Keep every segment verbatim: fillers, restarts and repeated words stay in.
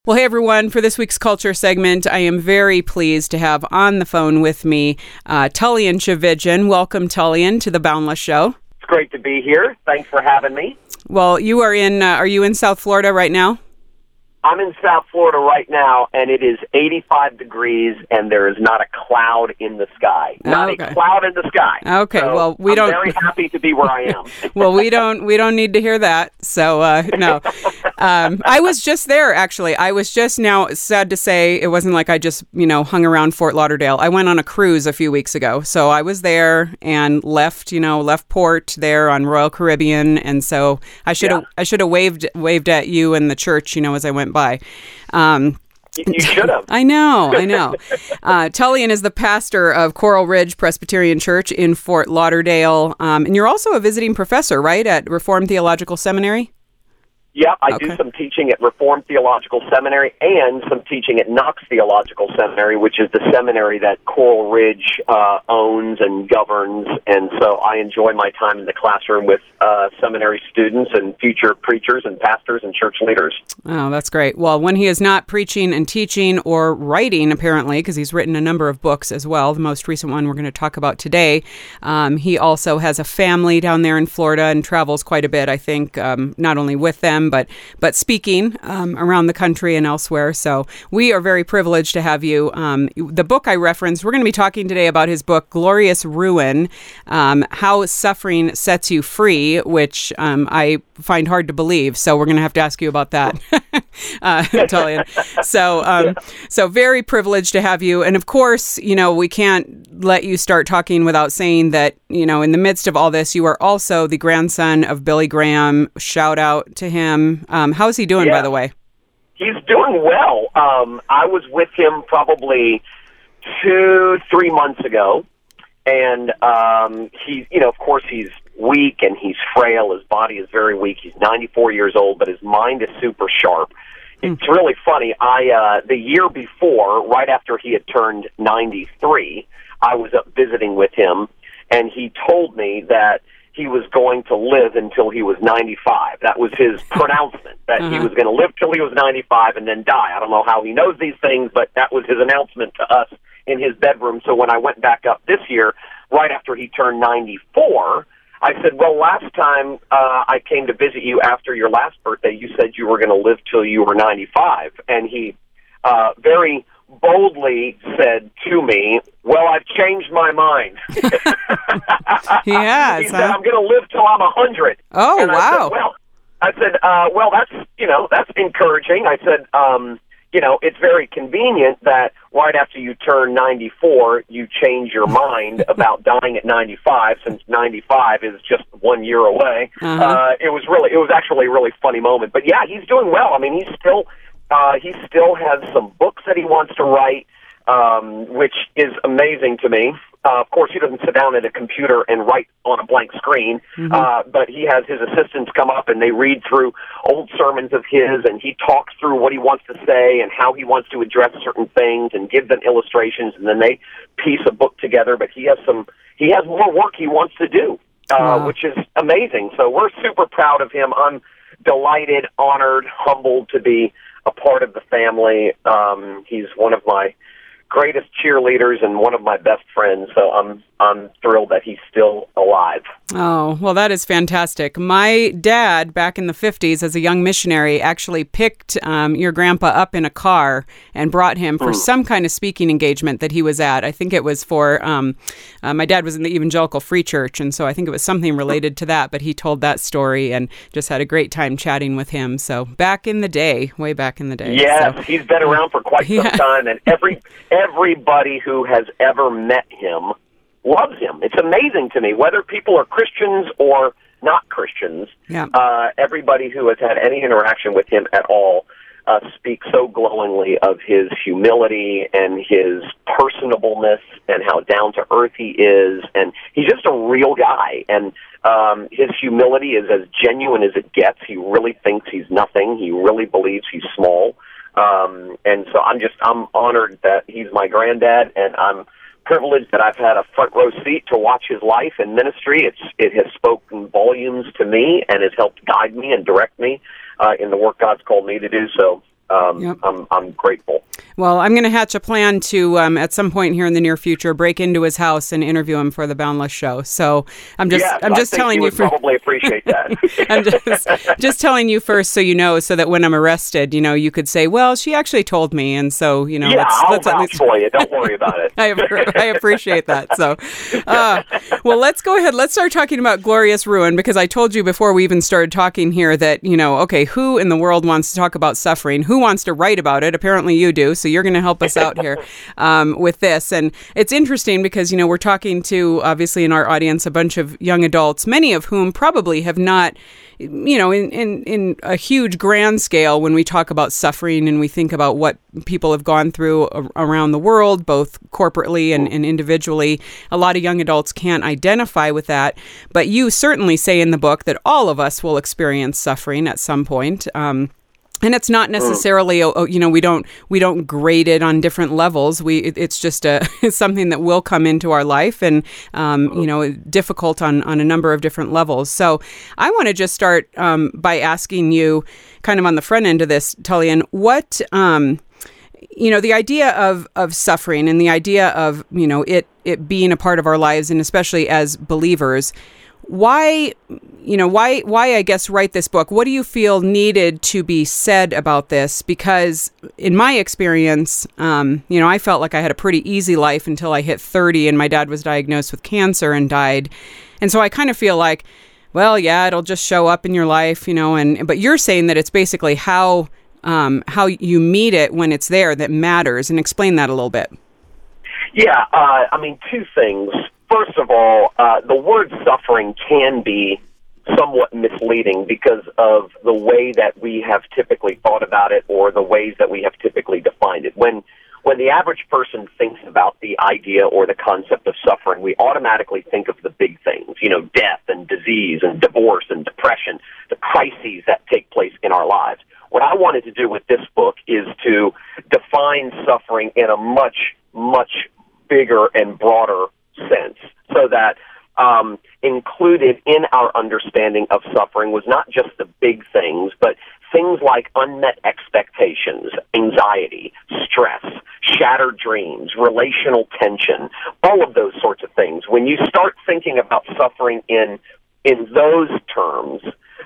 Well, hey, everyone. For this week's Culture segment, I am very pleased to have on the phone with me uh, Tullian Tchividjian. Welcome, Tullian, to the Boundless Show. It's great to be here. Thanks for having me. Well, you are in, uh, are you in South Florida right now? I'm in South Florida right now, and it is eighty-five degrees, and there is not a cloud in the sky. Not okay. a cloud in the sky. Okay, so well, we I'm don't... very happy to be where I am. well, we don't we don't need to hear that, so uh, no. Um, I was just there, actually. I was just now, sad to say, it wasn't like I just, you know, hung around Fort Lauderdale. I went on a cruise a few weeks ago, so I was there and left, you know, left port there on Royal Caribbean, and so I should have yeah. I should have waved waved at you and the church, you know, as I went by. Um, you should have. I know, I know. Uh, Tullian is the pastor of Coral Ridge Presbyterian Church in Fort Lauderdale, um, and you're also a visiting professor, right, at Reformed Theological Seminary? Yeah, I okay. do some teaching at Reformed Theological Seminary and some teaching at Knox Theological Seminary, which is the seminary that Coral Ridge uh, owns and governs. And so I enjoy my time in the classroom with uh, seminary students and future preachers and pastors and church leaders. Oh, that's great. Well, when he is not preaching and teaching or writing, apparently, because he's written a number of books as well, the most recent one we're going to talk about today, um, he also has a family down there in Florida and travels quite a bit, I think, um, not only with them, but but speaking um, around the country and elsewhere. So we are very privileged to have you. Um, the book I referenced, we're going to be talking today about his book, Glorious Ruin, um, How Suffering Sets You Free, which um, I find hard to believe. So we're going to have to ask you about that, uh, Tullian. So, um, so very privileged to have you. And of course, you know, we can't let you start talking without saying that, you know, in the midst of all this, you are also the grandson of Billy Graham. Shout out to him. Um, how's he doing, yeah. by the way? He's doing well. Um, I was with him probably two, three months ago, and um, he's, you know, of course, he's weak and he's frail. His body is very weak. He's ninety-four years old, but his mind is super sharp. Mm. It's really funny. I uh, the year before, right after he had turned ninety-three, I was up visiting with him, and he told me that he was going to live until he was ninety-five. That was his pronouncement, that uh-huh. he was going to live till he was ninety-five and then die. I don't know how he knows these things, but that was his announcement to us in his bedroom. So when I went back up this year, right after he turned ninety-four, I said, well, last time uh, I came to visit you after your last birthday, you said you were going to live till you were ninety-five. And he uh, very boldly said to me, well, I've changed my mind. He has, He said, huh? I'm going to live till I'm one hundred. Oh, and wow. I said, well, I said, uh, well, that's, you know, that's encouraging. I said, um, you know, it's very convenient that right after you turn ninety-four, you change your mind about dying at ninety-five, since ninety-five is just one year away. Uh-huh. Uh, it was really, it was actually a really funny moment. But yeah, he's doing well. I mean, he's still, uh, he still has some books that he wants to write, um, which is amazing to me. Uh, of course, he doesn't sit down at a computer and write on a blank screen, mm-hmm. uh, but he has his assistants come up and they read through old sermons of his, and he talks through what he wants to say and how he wants to address certain things and give them illustrations, and then they piece a book together. But he has some, he has more work he wants to do, uh, wow. which is amazing. So we're super proud of him. I'm delighted, honored, humbled to be a part of the family. Um, he's one of my greatest cheerleaders and one of my best friends, so I'm I'm thrilled that he's still alive. Oh, well, that is fantastic. My dad, back in the fifties, as a young missionary, actually picked um, your grandpa up in a car and brought him for mm. some kind of speaking engagement that he was at. I think it was for, um, uh, my dad was in the Evangelical Free Church, and so I think it was something related to that, but he told that story and just had a great time chatting with him. So back in the day, way back in the day. Yes, so, he's been around for quite yeah. some time, and every everybody who has ever met him loves him. It's amazing to me, whether people are Christians or not Christians, yeah. uh, everybody who has had any interaction with him at all uh, speaks so glowingly of his humility and his personableness and how down-to-earth he is, and he's just a real guy, and um, his humility is as genuine as it gets. He really thinks he's nothing. He really believes he's small, um, and so I'm just, I'm honored that he's my granddad, and I'm privileged that I've had a front row seat to watch his life and ministry. It's it has spoken volumes to me and has helped guide me and direct me uh, in the work God's called me to do. So um, Yep. I'm, I'm grateful. Well, I'm going to hatch a plan to, um, at some point here in the near future, break into his house and interview him for the Boundless Show. So I'm just, yes, I'm just I think telling you you would for, probably appreciate that. I'm just, just telling you first, so you know, so that when I'm arrested, you know, you could say, well, she actually told me, and so you know, yeah, let's, I'll let's at vouch least. for you. Don't worry about it. I, I appreciate that. So, uh, well, let's go ahead. Let's start talking about Glorious Ruin, because I told you before we even started talking here that, you know, okay, who in the world wants to talk about suffering? Who wants to write about it? Apparently you do. So you're going to help us out here um, with this. And it's interesting because, you know, we're talking to, obviously in our audience, a bunch of young adults, many of whom probably have not, you know, in, in, in a huge grand scale, when we talk about suffering and we think about what people have gone through a- around the world, both corporately and, and individually, a lot of young adults can't identify with that. But you certainly say in the book that all of us will experience suffering at some point. Um, And it's not necessarily, oh, you know, we don't we don't grade it on different levels. We it, it's just a it's something that will come into our life, and um, you know, difficult on on a number of different levels. So I want to just start um, by asking you, kind of on the front end of this, Tullian, what um, you know, the idea of of suffering and the idea of, you know, it it being a part of our lives, and especially as believers. Why, you know, why, why, I guess, write this book? What do you feel needed to be said about this? Because in my experience, um, you know, I felt like I had a pretty easy life until I hit thirty and my dad was diagnosed with cancer and died. And so I kind of feel like, well, yeah, it'll just show up in your life, you know, and, but you're saying that it's basically how, um, how you meet it when it's there that matters, and explain that a little bit. Yeah, uh, I mean, two things. First of all, uh, the word suffering can be somewhat misleading because of the way that we have typically thought about it, or the ways that we have typically defined it. When when the average person thinks about the idea or the concept of suffering, we automatically think of the big things, you know, death and disease and divorce and depression, the crises that take place in our lives. What I wanted to do with this book is to define suffering in a much, much bigger and broader sense, so that um, included in our understanding of suffering was not just the big things, but things like unmet expectations, anxiety, stress, shattered dreams, relational tension, all of those sorts of things. When you start thinking about suffering in in those terms,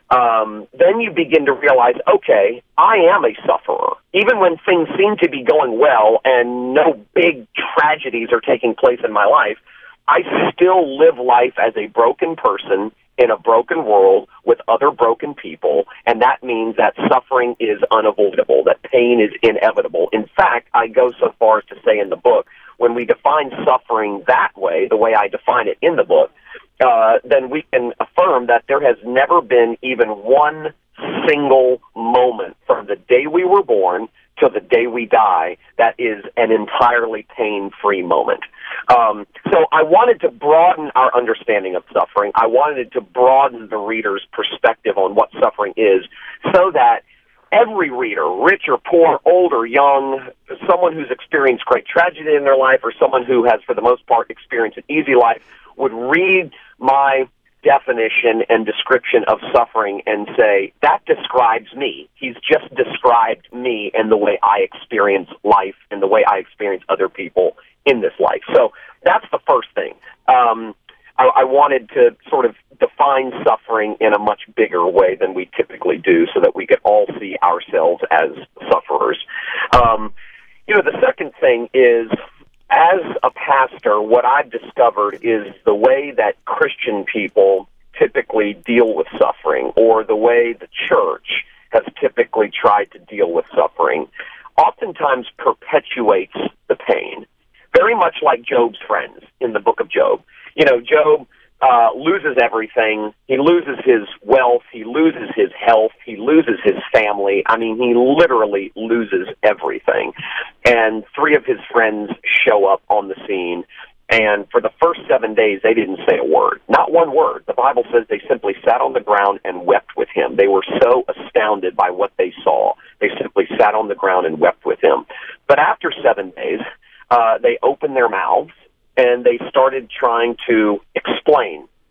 um, then you begin to realize, okay, I am a sufferer. Even when things seem to be going well and no big tragedies are taking place in my life, I still live life as a broken person in a broken world with other broken people, and that means that suffering is unavoidable, that pain is inevitable. In fact, I go so far as to say in the book, when we define suffering that way, the way I define it in the book, uh, then we can affirm that there has never been even one single moment from the day we were born to the day we die that is an entirely pain-free moment. Um, so I wanted to broaden our understanding of suffering. I wanted to broaden the reader's perspective on what suffering is, so that every reader, rich or poor, old or young, someone who's experienced great tragedy in their life or someone who has, for the most part, experienced an easy life, would read my definition and description of suffering and say, that describes me. He's just described me and the way I experience life and the way I experience other people in this life. So that's the first thing. Um, I, I wanted to sort of define suffering in a much bigger way than we typically do, so that we could all see ourselves as sufferers. Um, you know, the second thing is, as a pastor, what I've discovered is the way that Christian people typically deal with suffering, or the way the church has typically tried to deal with suffering, oftentimes perpetuates the pain. Very much like Job's friends in the book of Job. You know, Job uh, loses everything. He loses his wealth. He loses his health. He loses his family. I mean, he literally loses everything. And three of his friends show up on the scene. And for the first seven days, they didn't say a word. Not one word. The Bible says they simply sat on the ground and wept with him. They were so astounded by what they saw. They simply sat on the ground and wept with him. But after seven days, uh, they opened their mouths and they started trying to explain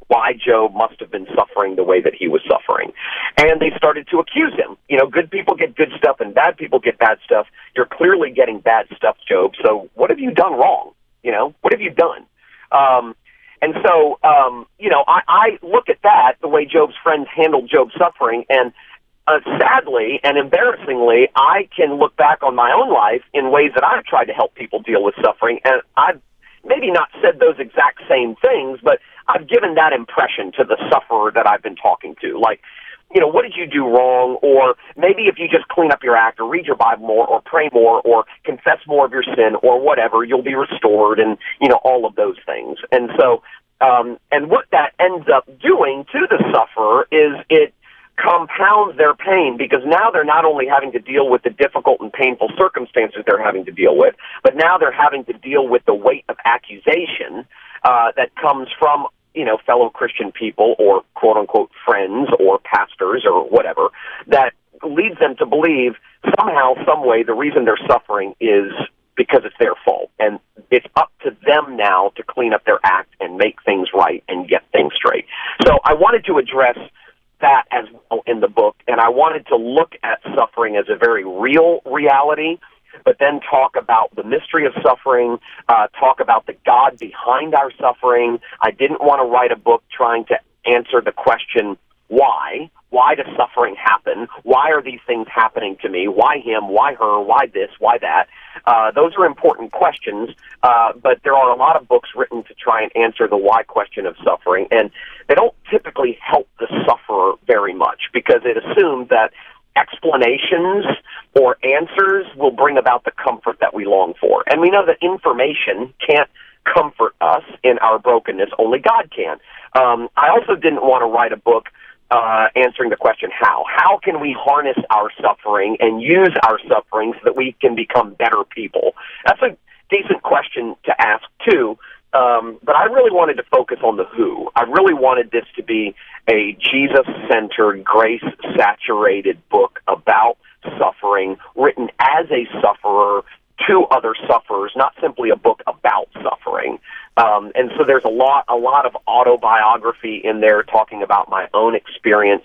why Job must have been suffering the way that he was suffering. And they started to accuse him. You know, good people get good stuff and bad people get bad stuff. You're clearly getting bad stuff, Job. So what have you done wrong? You know, what have you done? Um, and so, um, you know, I, I look at that, the way Job's friends handled Job's suffering, and uh, sadly and embarrassingly, I can look back on my own life in ways that I've tried to help people deal with suffering, and I've maybe not said those exact same things, but I've given that impression to the sufferer that I've been talking to. Like, you know, what did you do wrong? Or maybe if you just clean up your act or read your Bible more or pray more or confess more of your sin or whatever, you'll be restored, and, you know, all of those things. And so, um, and what that ends up doing to the sufferer is it compounds their pain, because now they're not only having to deal with the difficult and painful circumstances they're having to deal with, but now they're having to deal with the weight of accusation uh, that comes from, you know, fellow Christian people or quote-unquote friends or pastors or whatever, that leads them to believe somehow, some way, the reason they're suffering is because it's their fault. And it's up to them now to clean up their act and make things right and get things straight. So I wanted to address that as well in the book, and I wanted to look at suffering as a very real reality, but then talk about the mystery of suffering, uh, talk about the God behind our suffering. I didn't want to write a book trying to answer the question, why? Why does suffering happen? Why are these things happening to me? Why him? Why her? Why this? Why that? Uh, those are important questions, uh, but there are a lot of books written to try and answer the why question of suffering, and they don't typically help the sufferer very much, because it assumes that explanations or answers will bring about the comfort that we long for. And we know that information can't comfort us in our brokenness. Only God can. Um, I also didn't want to write a book uh, answering the question, how? How can we harness our suffering and use our suffering so that we can become better people? That's a decent question to ask, too. Um, but I really wanted to focus on the who. I really wanted this to be a Jesus-centered, grace-saturated book about suffering, written as a sufferer to other sufferers, not simply a book about suffering. Um, and so there's a lot, a lot of autobiography in there, talking about my own experience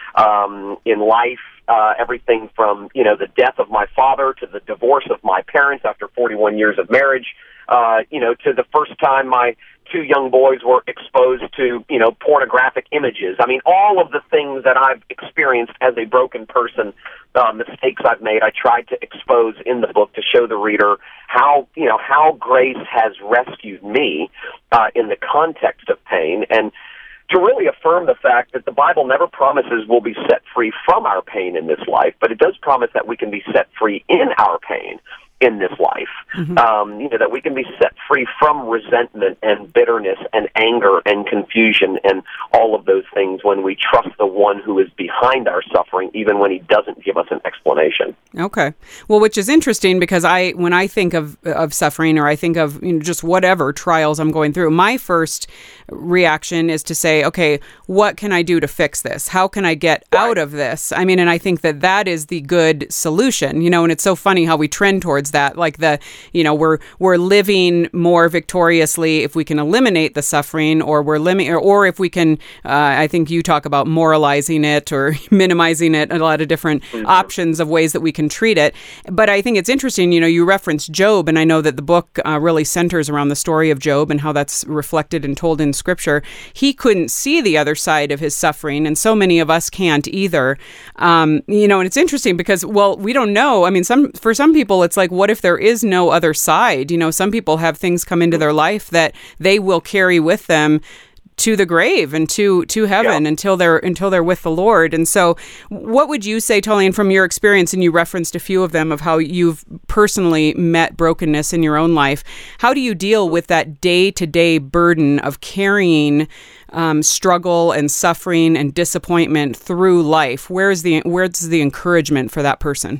um, in life. Uh, everything from, you know, the death of my father to the divorce of my parents after forty-one years of marriage, uh, you know, to the first time my two young boys were exposed to, you know, pornographic images. I mean, all of the things that I've experienced as a broken person, uh, mistakes I've made, I tried to expose in the book to show the reader how, you know, how grace has rescued me uh, in the context of pain, and to really affirm the fact that the Bible never promises we'll be set free from our pain in this life, but it does promise that we can be set free in our pain in this life. Mm-hmm. Um, you know, that we can be set free from resentment and bitterness and anger and confusion and all of those things when we trust the one who is behind our suffering, even when he doesn't give us an explanation. Okay. Well, which is interesting, because I, when I think of, of suffering, or I think of, you know, just whatever trials I'm going through, my first reaction is to say, okay, what can I do to fix this? How can I get right out of this? I mean, and I think that that is the good solution, you know, and it's so funny how we trend towards that, like the, you know, we're we're living more victoriously if we can eliminate the suffering, or we're limit, or, or if we can, uh, I think you talk about moralizing it or minimizing it, a lot of different mm-hmm. options of ways that we can treat it. But I think it's interesting, you know, you referenced Job, and I know that the book uh, really centers around the story of Job and how that's reflected and told in Scripture. He couldn't see the other side of his suffering, and so many of us can't either. Um, you know, and it's interesting because, well, we don't know. I mean, some for some people, it's like, what if there is no other side? You know, some people have things come into their life that they will carry with them to the grave and to to heaven yeah. until they're until they're with the Lord. And so, what would you say, Tullian, from your experience, and you referenced a few of them of how you've personally met brokenness in your own life, how do you deal with that day-to-day burden of carrying um, struggle and suffering and disappointment through life? Where's the where's the encouragement for that person?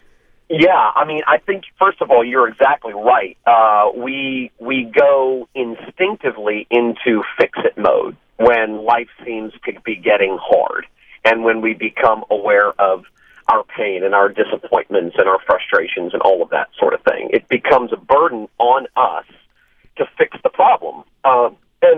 Yeah, I mean, I think, first of all, you're exactly right. Uh, we we go instinctively into fix-it mode when life seems to be getting hard, and when we become aware of our pain and our disappointments and our frustrations and all of that sort of thing. It becomes a burden on us to fix the problem. Uh, and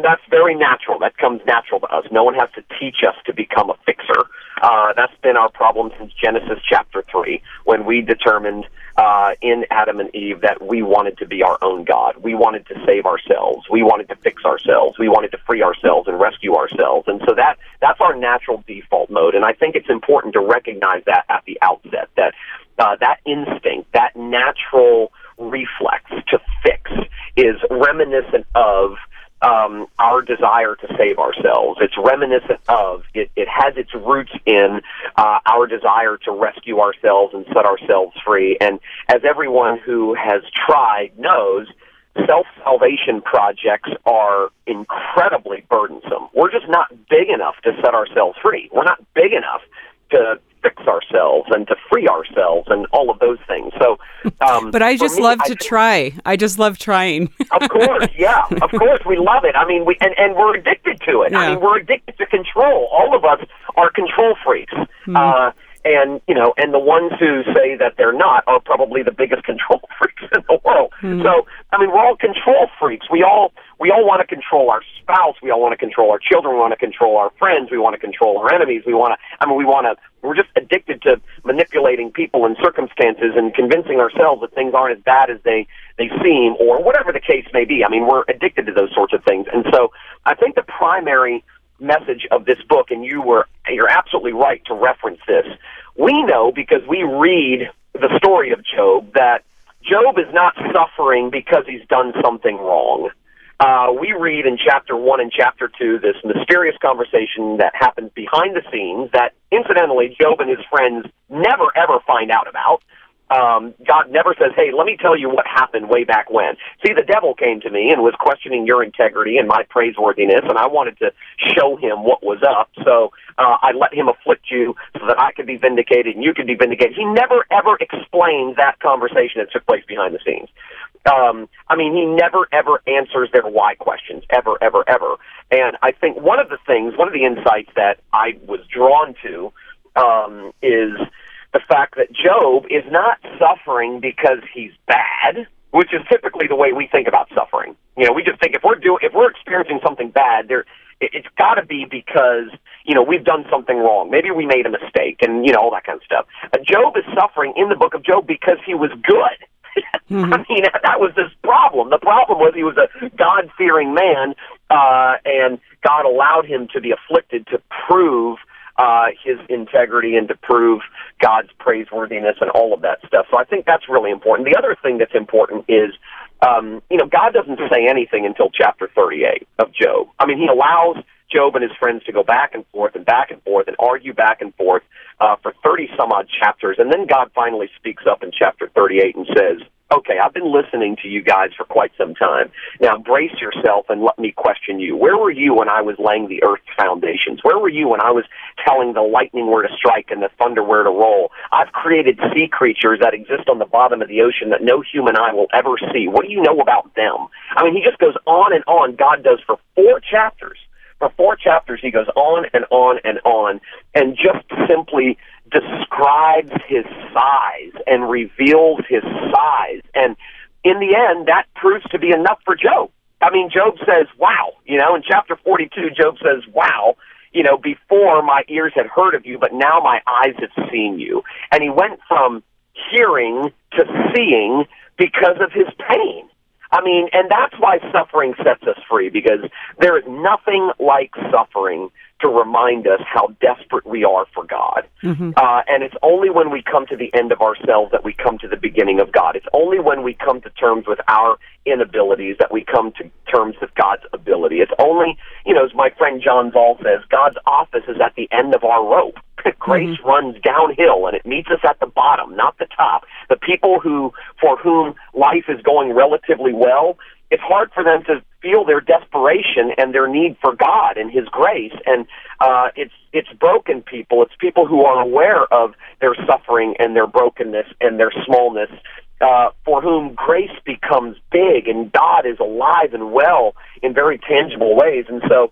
that's very natural. That comes natural to us. No one has to teach us to become a fixer. Uh, that's been our problem since Genesis chapter three, when we determined uh, in Adam and Eve that we wanted to be our own God. We wanted to save ourselves. We wanted to fix ourselves. We wanted to free ourselves and rescue ourselves. And so that that's our natural default mode. And I think it's important to recognize that at the outset, that uh, that instinct, that natural reflex to fix is reminiscent of Um, our desire to save ourselves. It's reminiscent of, it, it has its roots in uh, our desire to rescue ourselves and set ourselves free. And as everyone who has tried knows, self-salvation projects are incredibly burdensome. We're just not big enough to set ourselves free. We're not big enough to fix ourselves and to free ourselves and all of those things. So, um, but I just me, love I to think, try. I just love trying. Of course, yeah, of course, we love it. I mean, we and, and we're addicted to it. Yeah. I mean, we're addicted to control. All of us are control freaks. Mm-hmm. Uh, and you know, and the ones who say that they're not are probably the biggest control freaks in the world. Mm-hmm. So, I mean, we're all control freaks. We all we all want to control our spouse. We all want to control our children. We want to control our friends. We want to control our enemies. We want to. I mean, we want to. We're just addicted to manipulating people and circumstances and convincing ourselves that things aren't as bad as they they seem, or whatever the case may be. I mean, we're addicted to those sorts of things. And so, I think the primary message of this book, and you were you're absolutely right to reference this. We know, because we read the story of Job, that Job is not suffering because he's done something wrong. Uh, we read in chapter one and chapter two this mysterious conversation that happens behind the scenes that, incidentally, Job and his friends never, ever find out about. Um, God never says, hey, let me tell you what happened way back when. See, the devil came to me and was questioning your integrity and my praiseworthiness, and I wanted to show him what was up, so uh, I let him afflict you so that I could be vindicated and you could be vindicated. He never, ever explains that conversation that took place behind the scenes. Um, I mean, he never, ever answers their why questions, ever, ever, ever. And I think one of the things, one of the insights that I was drawn to um, is the fact that Job is not suffering because he's bad, which is typically the way we think about suffering. You know, we just think if we're doing, if we're experiencing something bad, there, it, it's got to be because, you know, we've done something wrong. Maybe we made a mistake, and you know, all that kind of stuff. Uh, Job is suffering in the book of Job because he was good. Mm-hmm. I mean, that was his problem. The problem was he was a God-fearing man, uh, and God allowed him to be afflicted to prove uh, his integrity and to prove God's praiseworthiness and all of that stuff. So I think that's really important. The other thing that's important is, um, you know, God doesn't say anything until chapter thirty-eight of Job. I mean, he allows Job and his friends to go back and forth and back and forth and argue back and forth uh, for thirty-some-odd chapters, and then God finally speaks up in chapter thirty-eight and says, okay, I've been listening to you guys for quite some time. Now brace yourself and let me question you. Where were you when I was laying the earth's foundations? Where were you when I was telling the lightning where to strike and the thunder where to roll? I've created sea creatures that exist on the bottom of the ocean that no human eye will ever see. What do you know about them? I mean, he just goes on and on. God does for four chapters. For four chapters, he goes on and on and on and just simply describes his size and reveals his size. And in the end, that proves to be enough for Job. I mean, Job says, wow. You know, in chapter forty-two, Job says, wow, you know, before my ears had heard of you, but now my eyes have seen you. And he went from hearing to seeing because of his pain. I mean, and that's why suffering sets us free, because there is nothing like suffering to remind us how desperate we are for God. Mm-hmm. Uh, and it's only when we come to the end of ourselves that we come to the beginning of God. It's only when we come to terms with our inabilities that we come to terms with God's ability. It's only, you know, as my friend John Zoll says, God's office is at the end of our rope. Grace mm-hmm. runs downhill, and it meets us at the bottom, not the top. The people who, for whom life is going relatively well, it's hard for them to feel their desperation and their need for God and His grace. And uh, it's it's broken people. It's people who are aware of their suffering and their brokenness and their smallness, uh, for whom grace becomes big and God is alive and well in very tangible ways. And so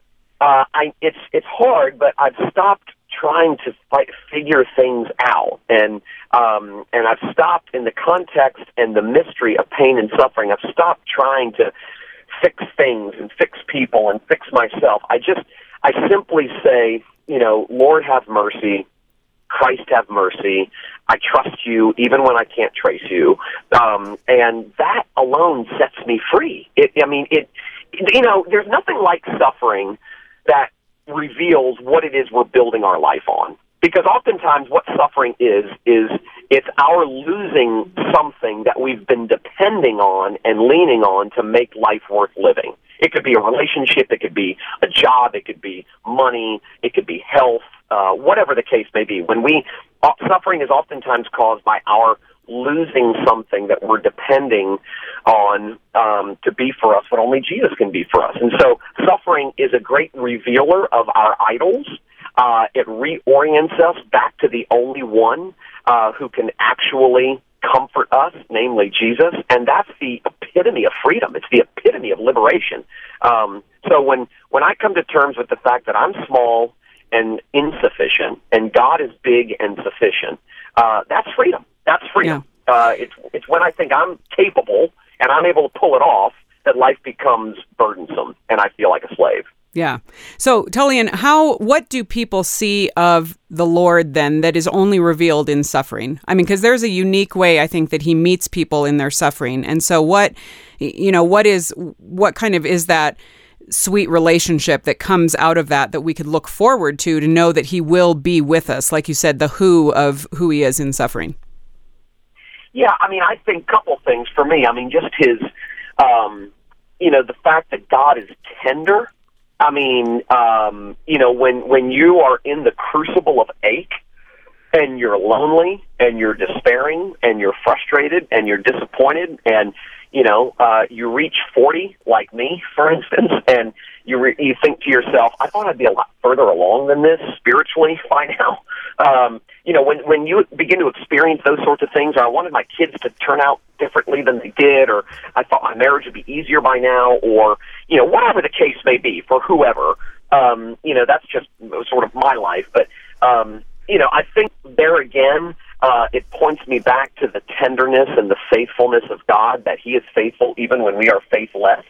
uh, I, it's it's hard, but I've stopped trying to fight, figure things out, and um, and I've stopped in the context and the mystery of pain and suffering. I've stopped trying to fix things and fix people and fix myself. I just, I simply say, you know, Lord, have mercy. Christ, have mercy. I trust you even when I can't trace you. Um, and that alone sets me free. It, I mean, it, you know, there's nothing like suffering that reveals what it is we're building our life on. Because oftentimes what suffering is, is it's our losing something that we've been depending on and leaning on to make life worth living. It could be a relationship, it could be a job, it could be money, it could be health, uh, whatever the case may be. When we, uh, suffering is oftentimes caused by our losing something that we're depending on um, to be for us what only Jesus can be for us. And so suffering is a great revealer of our idols. Uh, it reorients us back to the only one uh, who can actually comfort us, namely Jesus, and that's the epitome of freedom. It's the epitome of liberation. Um, so when, when I come to terms with the fact that I'm small and insufficient, and God is big and sufficient, uh, that's freedom. That's freedom. Yeah. Uh, it's, it's when I think I'm capable and I'm able to pull it off that life becomes burdensome, and I feel like a slave. Yeah. So, Tullian, how, what do people see of the Lord then that is only revealed in suffering? I mean, because there's a unique way, I think, that he meets people in their suffering. And so what, you know, what is, what kind of is that sweet relationship that comes out of that, that we could look forward to, to know that he will be with us, like you said, the who of who he is in suffering? Yeah, I mean, I think a couple things for me. I mean, just his, um, you know, the fact that God is tender. I mean, um, you know, when, when you are in the crucible of ache and you're lonely and you're despairing and you're frustrated and you're disappointed and, you know, uh, you reach forty, like me, for instance, and you re- you think to yourself, I thought I'd be a lot further along than this spiritually by now. Um, you know, when, when you begin to experience those sorts of things, or I wanted my kids to turn out differently than they did, or I thought my marriage would be easier by now, or, you know, whatever the case may be for whoever, um, you know, that's just sort of my life. But, um, you know, I think there again, uh, it points me back to the tenderness and the faithfulness of God, that he is faithful even when we are faithless.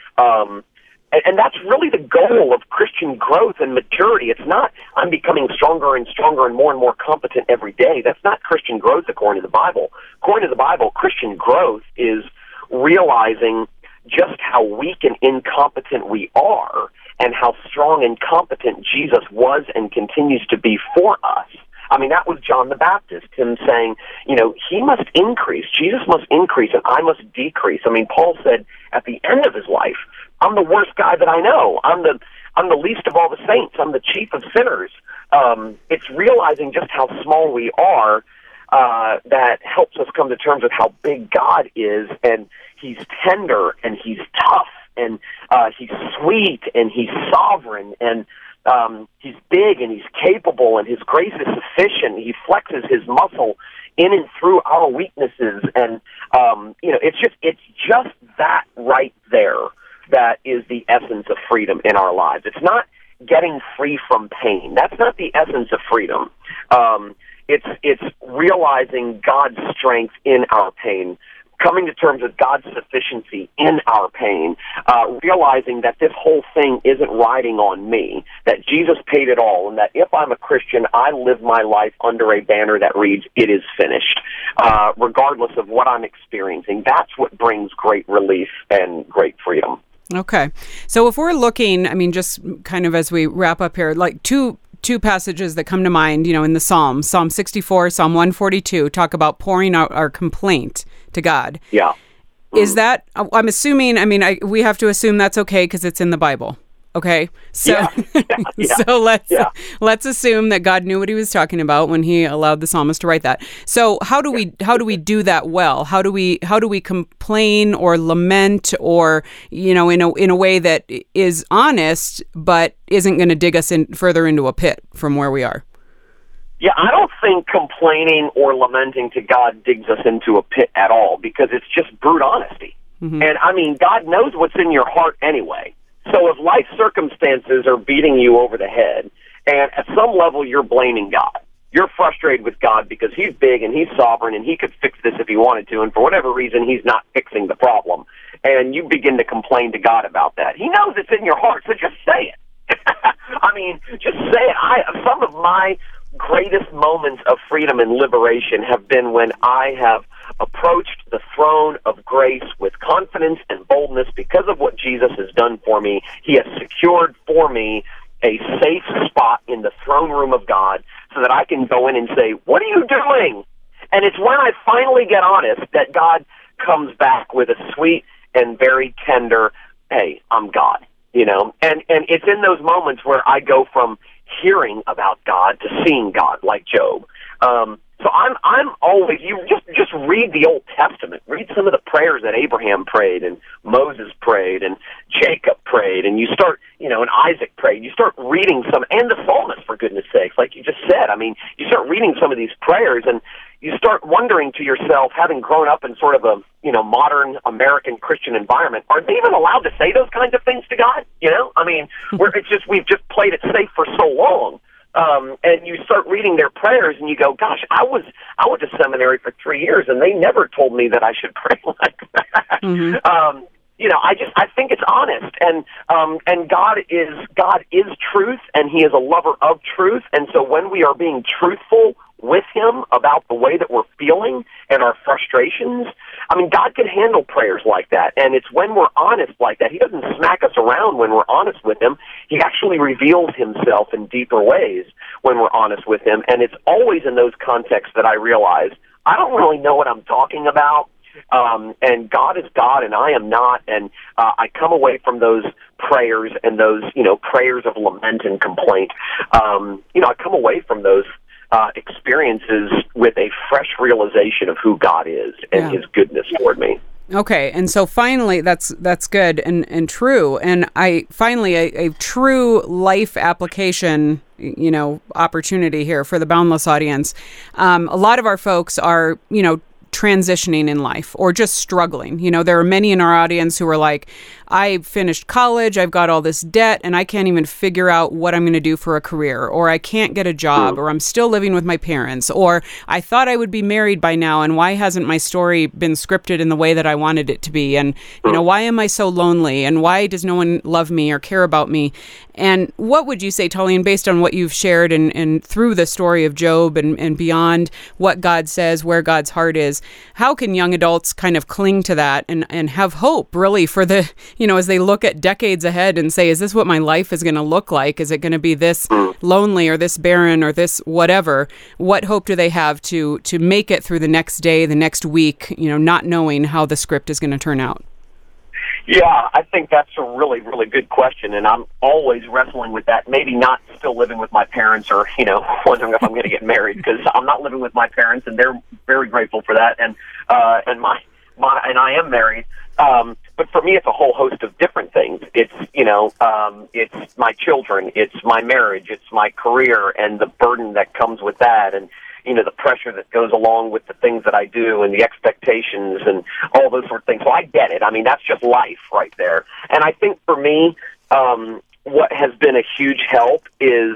Um, and, and that's really the goal of Christian growth and maturity. It's not, I'm becoming stronger and stronger and more and more competent every day. That's not Christian growth according to the Bible. According to the Bible, Christian growth is realizing just how weak and incompetent we are and how strong and competent Jesus was and continues to be for us. I mean, that was John the Baptist, him saying, you know, he must increase, Jesus must increase, and I must decrease. I mean, Paul said at the end of his life, I'm the worst guy that I know. I'm the I'm the least of all the saints. I'm the chief of sinners. Um, it's realizing just how small we are uh, that helps us come to terms with how big God is, and he's tender, and he's tough, and uh, he's sweet, and he's sovereign, and Um, he's big and he's capable, and his grace is sufficient. He flexes his muscle in and through our weaknesses, and um, you know, it's just it's just that right there that is the essence of freedom in our lives. It's not getting free from pain. That's not the essence of freedom. Um, it's it's realizing God's strength in our pain, coming to terms with God's sufficiency in our pain, uh, realizing that this whole thing isn't riding on me, that Jesus paid it all, and that if I'm a Christian, I live my life under a banner that reads, it is finished, uh, regardless of what I'm experiencing. That's what brings great relief and great freedom. Okay. So if we're looking, I mean, just kind of as we wrap up here, like two two passages that come to mind, you know, in the Psalms, Psalm sixty-four, Psalm one forty-two, talk about pouring out our complaint to God. Yeah. Mm-hmm. Is that, I'm assuming, I mean, I, we have to assume that's okay because it's in the Bible. Okay. So, yeah. Yeah. Yeah. so let's, yeah. let's assume that God knew what he was talking about when he allowed the psalmist to write that. So how do we, how do we do that well? How do we, how do we complain or lament or, you know, in a, in a way that is honest, but isn't going to dig us in further into a pit from where we are? Yeah, I don't think complaining or lamenting to God digs us into a pit at all, because it's just brute honesty. Mm-hmm. And I mean, God knows what's in your heart anyway. So if life circumstances are beating you over the head, and at some level you're blaming God, you're frustrated with God because he's big and he's sovereign and he could fix this if he wanted to, and for whatever reason, he's not fixing the problem. And you begin to complain to God about that. He knows it's in your heart, so just say it. I mean, just say it. I, some of my greatest moments of freedom and liberation have been when I have approached the throne of grace with confidence and boldness because of what Jesus has done for me. He has secured for me a safe spot in the throne room of God so that I can go in and say, what are you doing? And it's when I finally get honest that God comes back with a sweet and very tender, hey, I'm God, you know? And, and it's in those moments where I go from hearing about God to seeing God, like Job. Um, so I'm I'm always, you just just read the Old Testament, read some of the prayers that Abraham prayed and Moses prayed and Jacob prayed, and you start, you know, and Isaac prayed. You start reading some, and the psalmist, for goodness sakes, like you just said. I mean, you start reading some of these prayers, and you start wondering to yourself, having grown up in sort of a, you know, modern American Christian environment, are they even allowed to say those kinds of things to God? You know, I mean, we're, it's just, we've just played it safe for so long. Um, and you start reading their prayers, and you go, "Gosh, I was I went to seminary for three years, and they never told me that I should pray like that." Mm-hmm. Um, you know, I just I think it's honest, and um, and God is God is truth, and He is a lover of truth, and so when we are being truthful with Him about the way that we're feeling and our frustrations, I mean, God can handle prayers like that, and it's when we're honest like that. He doesn't smack us around when we're honest with Him. He actually reveals Himself in deeper ways when we're honest with Him, and it's always in those contexts that I realize I don't really know what I'm talking about, um, and God is God, and I am not, and uh, I come away from those prayers and those, you know, prayers of lament and complaint. Um, you know, I come away from those Uh, experiences with a fresh realization of who God is and yeah. His goodness toward me. Okay, and so finally, that's that's good and, and true. And I finally a, a true life application, you know, opportunity here for the Boundless audience. Um, a lot of our folks are, you know, transitioning in life or just struggling. You know, there are many in our audience who are like, I finished college, I've got all this debt, and I can't even figure out what I'm going to do for a career, or I can't get a job, or I'm still living with my parents, or I thought I would be married by now, and why hasn't my story been scripted in the way that I wanted it to be? And, you know, why am I so lonely? And why does no one love me or care about me? And what would you say, Tullian, based on what you've shared and, and through the story of Job and, and beyond what God says, where God's heart is, how can young adults kind of cling to that and, and have hope really for the, you know, as they look at decades ahead and say, is this what my life is going to look like? Is it going to be this lonely or this barren or this whatever? What hope do they have to to make it through the next day, the next week, you know, not knowing how the script is going to turn out? Yeah, I think that's a really, really good question, and I'm always wrestling with that. Maybe not still living with my parents or, you know, wondering if I'm going to get married, because I'm not living with my parents, and they're very grateful for that, and uh, and my, my and I am married. Um, but for me, it's a whole host of different things. It's, you know, um, it's my children, it's my marriage, it's my career, and the burden that comes with that, and you know, the pressure that goes along with the things that I do and the expectations and all those sort of things. So I get it. I mean, that's just life right there. And I think for me, um, what has been a huge help is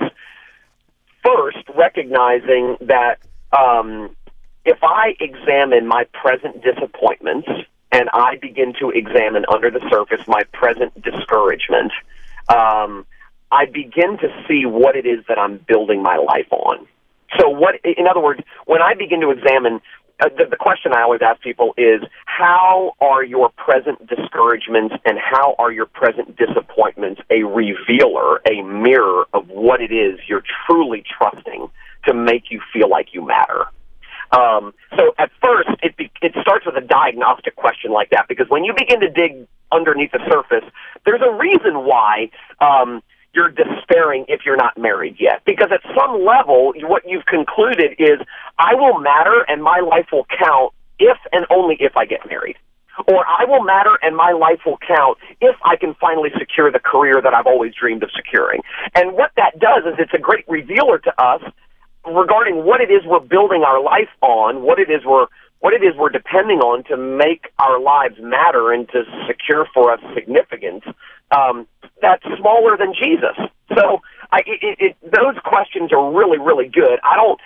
first recognizing that um, if I examine my present disappointments and I begin to examine under the surface my present discouragement, um, I begin to see what it is that I'm building my life on. So what, in other words, when I begin to examine, uh, the, the question I always ask people is, how are your present discouragements and how are your present disappointments a revealer, a mirror of what it is you're truly trusting to make you feel like you matter? Um, so at first, it be, it starts with a diagnostic question like that, because when you begin to dig underneath the surface, there's a reason why um, you're despairing if you're not married yet. Because at some level, what you've concluded is, I will matter and my life will count if and only if I get married. Or I will matter and my life will count if I can finally secure the career that I've always dreamed of securing. And what that does is it's a great revealer to us regarding what it is we're building our life on, what it is we're what it is we're depending on to make our lives matter and to secure for us significance. Um, that's smaller than Jesus. So I, it, it, those questions are really, really good. I don't,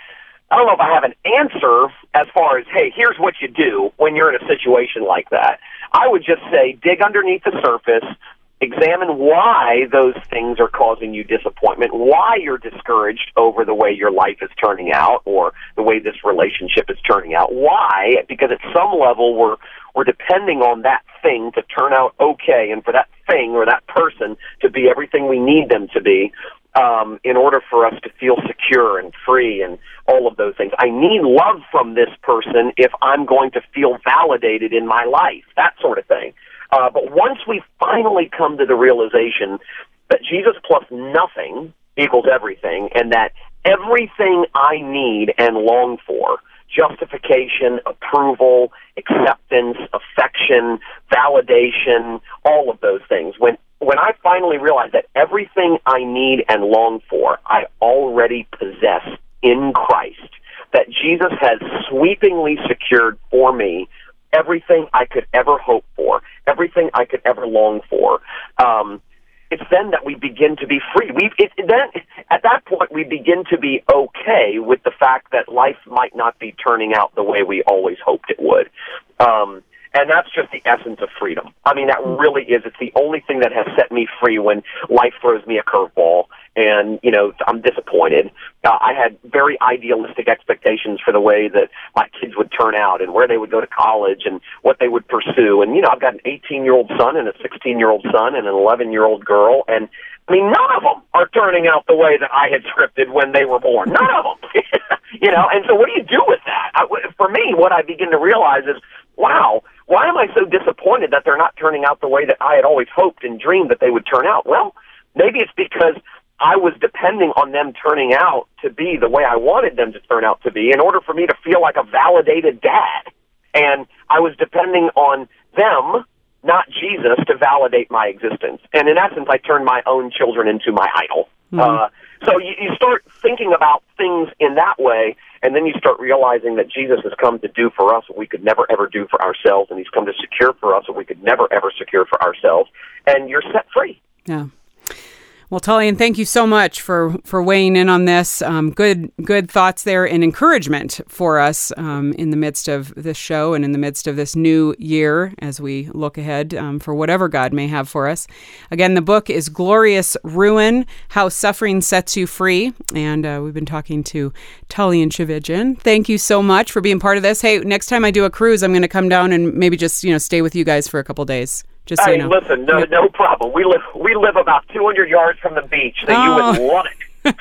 I don't know if I have an answer as far as, hey, here's what you do when you're in a situation like that. I would just say dig underneath the surface, examine why those things are causing you disappointment, why you're discouraged over the way your life is turning out or the way this relationship is turning out. Why? Because at some level we're we're depending on that thing to turn out okay and for that thing or that person to be everything we need them to be um, in order for us to feel secure and free and all of those things. I need love from this person if I'm going to feel validated in my life, that sort of thing. Uh, but once we finally come to the realization that Jesus plus nothing equals everything, and that everything I need and long for, justification, approval, acceptance, affection, validation, all of those things, when when I finally realize that everything I need and long for, I already possess in Christ, that Jesus has sweepingly secured for me everything I could ever hope for, everything I could ever long for. Um, it's then that we begin to be free. We it, then at that point we begin to be okay with the fact that life might not be turning out the way we always hoped it would. Um, and that's just the essence of freedom. I mean, that really is. It's the only thing that has set me free when life throws me a curveball. And, you know, I'm disappointed. Uh, I had very idealistic expectations for the way that my kids would turn out and where they would go to college and what they would pursue. And, you know, I've got an eighteen-year-old son and a sixteen-year-old son and an eleven-year-old girl. And, I mean, none of them are turning out the way that I had scripted when they were born. None of them. You know, and so what do you do with that? I, for me, what I begin to realize is, wow, why am I so disappointed that they're not turning out the way that I had always hoped and dreamed that they would turn out? Well, maybe it's because I was depending on them turning out to be the way I wanted them to turn out to be in order for me to feel like a validated dad. And I was depending on them, not Jesus, to validate my existence. And in essence, I turned my own children into my idol. Mm-hmm. Uh, so you, you start thinking about things in that way, and then you start realizing that Jesus has come to do for us what we could never, ever do for ourselves, and he's come to secure for us what we could never, ever secure for ourselves, and you're set free. Yeah. Well, Tullian, thank you so much for, for weighing in on this. Um, good good thoughts there and encouragement for us um, in the midst of this show and in the midst of this new year as we look ahead um, for whatever God may have for us. Again, the book is Glorious Ruin, How Suffering Sets You Free. And uh, we've been talking to Tullian Tchividjian. Thank you so much for being part of this. Hey, next time I do a cruise, I'm going to come down and maybe just, you know, stay with you guys for a couple days. Just so hey, you know. Listen, no, no problem. We live we live about two hundred yards from the beach, so oh. you would love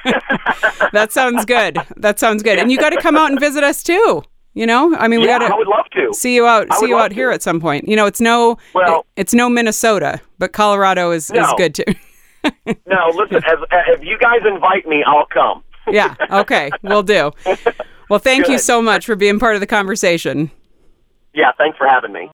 it. That sounds good. That sounds good. And you got to come out and visit us too. You know, I mean, we yeah, got to. I would love to see you out. I see you out to. here at some point. You know, it's no. Well, it, it's no Minnesota, but Colorado is, no. is good too. No, listen. As, if you guys invite me, I'll come. Yeah. Okay. We'll do. Well, thank good. you so much for being part of the conversation. Yeah. Thanks for having me.